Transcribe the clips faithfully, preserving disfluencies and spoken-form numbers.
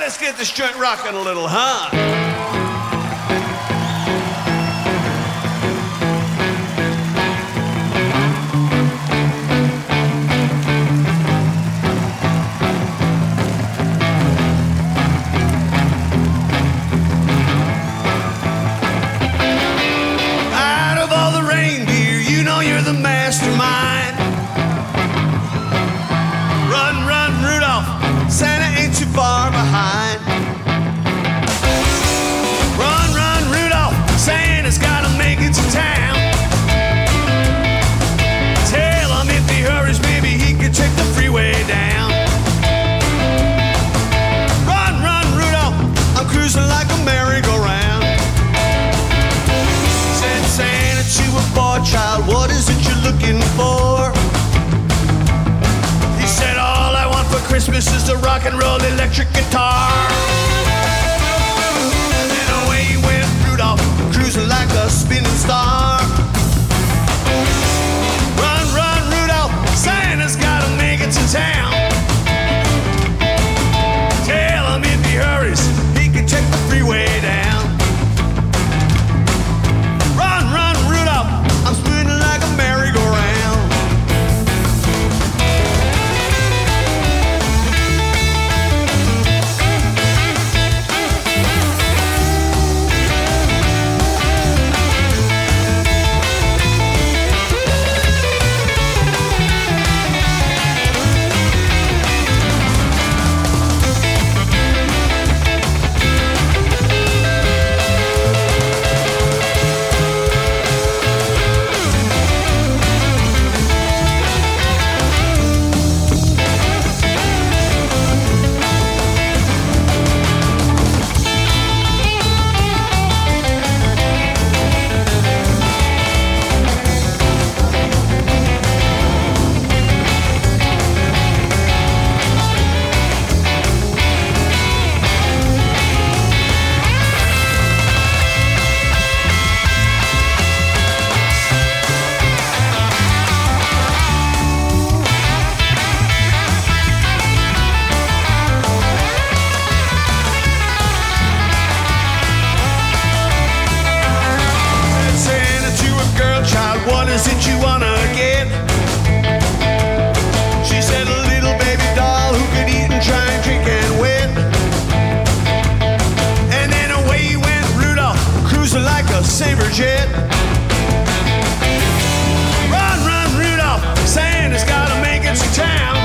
let's get this joint rocking a little, huh? Out of all the reindeer, you know you're the mastermind. Run, run, Rudolph, Santa ain't too far behind. Run, run, Rudolph, Santa's gotta make it to town. Tell him if he hurries, maybe he could take the freeway down. Run, run, Rudolph, I'm cruising like a merry-go-round. Said Santa to a boy child, what is it you're looking for? He said, all I want for Christmas is the rock and roll electric guitar. And then away went Rudolph, cruising like a spinning star. Run, run, Rudolph, Santa's gotta make it to town. Tell him if he hurries, he can take the freeway down. Run, run, Rudolph, I'm spinning like a merry-go-round. What is it you wanna get? She said a little baby doll who could eat and try and drink and wet. And then away went Rudolph, cruising like a saber jet. Run, run, Rudolph, Santa's gotta make it to town.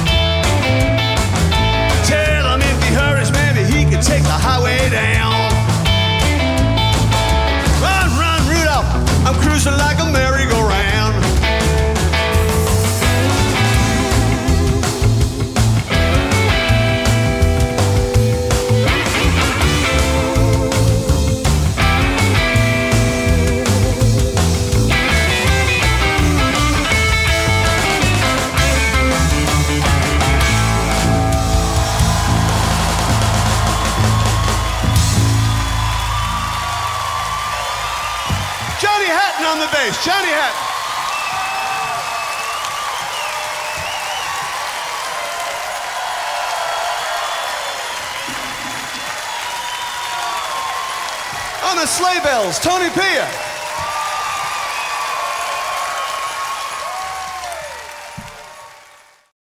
Tell him if he hurries, maybe he could take the highway down. Run, run, Rudolph, I'm cruising like a merry-go-round. Johnny Hatton on the bass. Johnny Hatton. On the sleigh bells, Tony Pia.